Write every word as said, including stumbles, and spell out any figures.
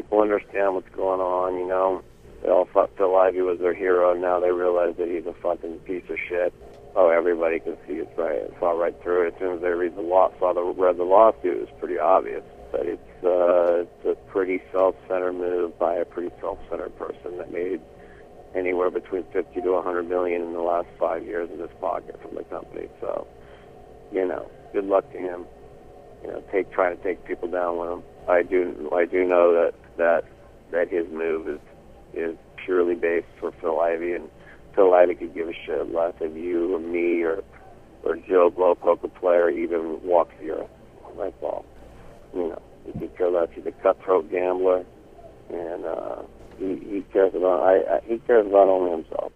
people understand what's going on, you know. They all thought Phil Ivey was their hero, and now they realize that he's a fucking piece of shit. Oh, everybody can see it's right. It saw right through it. As soon as they read the law, saw the read the lawsuit, it's pretty obvious. But it's uh, it's a pretty self-centered move by a pretty self-centered person that made anywhere between fifty to a hundred million in the last five years in his pocket from the company. So, you know, good luck to him. You know, take trying to take people down with him. I do I do know that that that his move is is purely based for Phil Ivey, and Phil Ivey could give a shit less if you or me or or Joe Blow, poker player, even walks the earth. That's all. You know, he could care less. He's a cutthroat gambler, and uh, he, he cares about I, I, he cares about only himself.